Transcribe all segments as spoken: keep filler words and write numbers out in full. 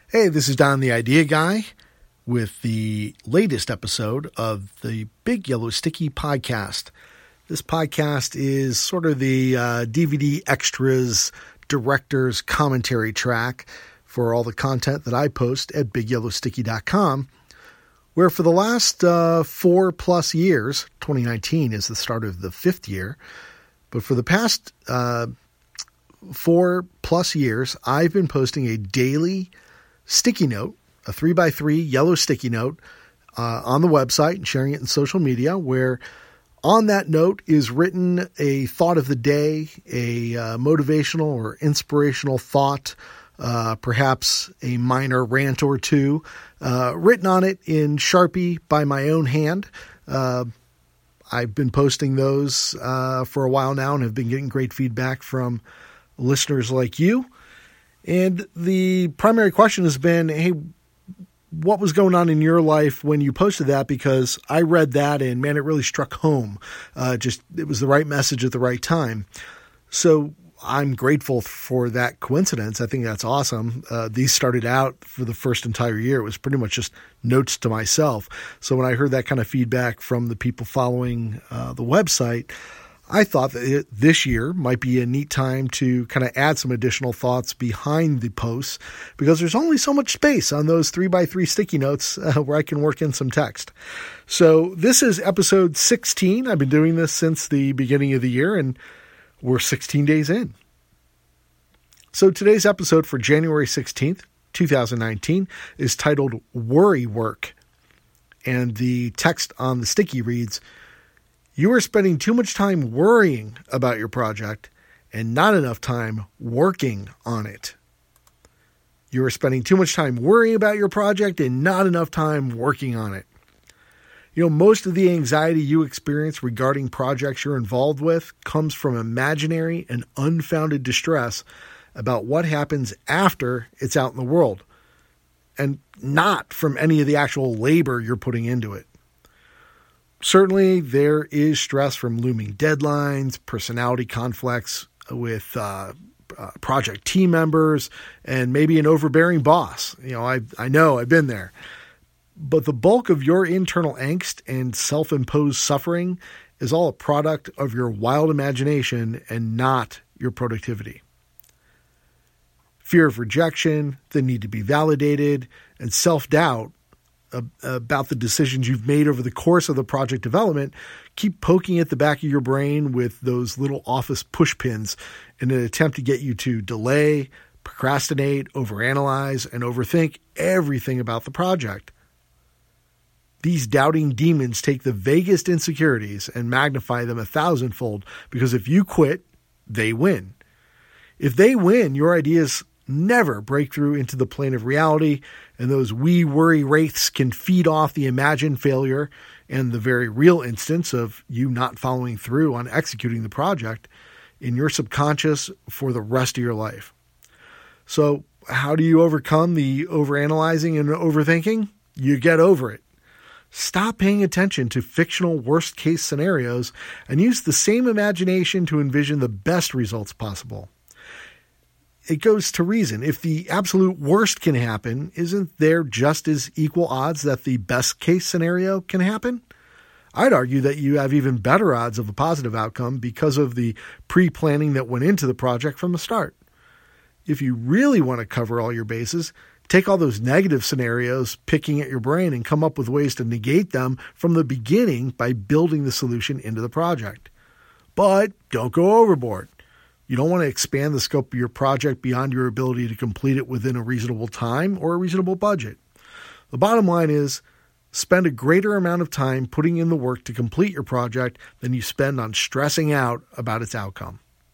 Hey, this is Don the Idea Guy with the latest episode of the Big Yellow Sticky podcast. This podcast is sort of the uh, D V D extras director's commentary track for all the content that I post at big yellow sticky dot com, where for the last uh, four plus years, twenty nineteen is the start of the fifth year, but for the past uh, four plus years, I've been posting a daily sticky note, a three by three yellow sticky note uh, on the website and sharing it in social media, where on that note is written a thought of the day, a uh, motivational or inspirational thought, uh, perhaps a minor rant or two, uh, written on it in Sharpie by my own hand. Uh, I've been posting those uh, for a while now and have been getting great feedback from listeners like you. And the primary question has been, hey, what was going on in your life when you posted that? Because I read that and, man, it really struck home. Uh, just it was the right message at the right time. So I'm grateful for that coincidence. I think that's awesome. Uh, these started out for the first entire year. It was pretty much just notes to myself. So when I heard that kind of feedback from the people following uh, the website, I thought that it, this year might be a neat time to kind of add some additional thoughts behind the posts, because there's only so much space on those three by three sticky notes uh, where I can work in some text. So this is episode sixteen. I've been doing this since the beginning of the year, and we're sixteen days in. So today's episode for January sixteenth, twenty nineteen is titled Worry Work. And the text on the sticky reads, "You are spending too much time worrying about your project and not enough time working on it. You are spending too much time worrying about your project and not enough time working on it." You know, most of the anxiety you experience regarding projects you're involved with comes from imaginary and unfounded distress about what happens after it's out in the world, and not from any of the actual labor you're putting into it. Certainly, there is stress from looming deadlines, personality conflicts with uh, uh, project team members, and maybe an overbearing boss. You know, I I know, I've been there. But the bulk of your internal angst and self-imposed suffering is all a product of your wild imagination and not your productivity. Fear of rejection, the need to be validated, and self-doubt about the decisions you've made over the course of the project development keep poking at the back of your brain with those little office push pins in an attempt to get you to delay, procrastinate, overanalyze, and overthink everything about the project. These doubting demons take the vaguest insecurities and magnify them a thousandfold, because if you quit, they win. If they win, your ideas never break through into the plane of reality, and those wee worry wraiths can feed off the imagined failure and the very real instance of you not following through on executing the project in your subconscious for the rest of your life. So how do you overcome the overanalyzing and overthinking? You get over it. Stop paying attention to fictional worst-case scenarios and use the same imagination to envision the best results possible. It goes to reason. If the absolute worst can happen, isn't there just as equal odds that the best-case scenario can happen? I'd argue that you have even better odds of a positive outcome because of the pre-planning that went into the project from the start. If you really want to cover all your bases, take all those negative scenarios, picking at your brain, and come up with ways to negate them from the beginning by building the solution into the project. But don't go overboard. You don't want to expand the scope of your project beyond your ability to complete it within a reasonable time or a reasonable budget. The bottom line is, spend a greater amount of time putting in the work to complete your project than you spend on stressing out about its outcome.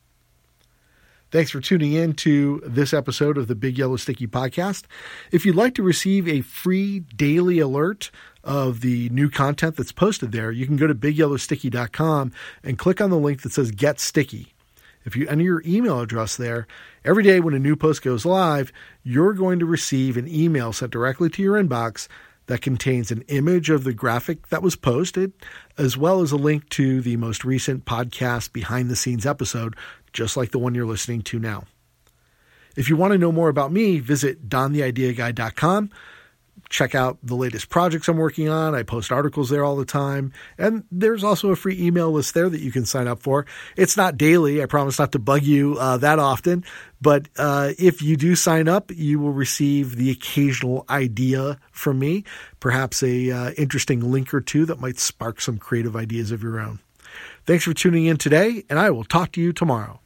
Thanks for tuning in to this episode of the Big Yellow Sticky podcast. If you'd like to receive a free daily alert of the new content that's posted there, you can go to big yellow sticky dot com and click on the link that says Get Sticky. If you enter your email address there, every day when a new post goes live, you're going to receive an email sent directly to your inbox that contains an image of the graphic that was posted, as well as a link to the most recent podcast behind-the-scenes episode, just like the one you're listening to now. If you want to know more about me, visit don the idea guy dot com. Check out the latest projects I'm working on. I post articles there all the time. And there's also a free email list there that you can sign up for. It's not daily. I promise not to bug you uh, that often. But uh, if you do sign up, you will receive the occasional idea from me, perhaps a uh, interesting link or two that might spark some creative ideas of your own. Thanks for tuning in today, and I will talk to you tomorrow.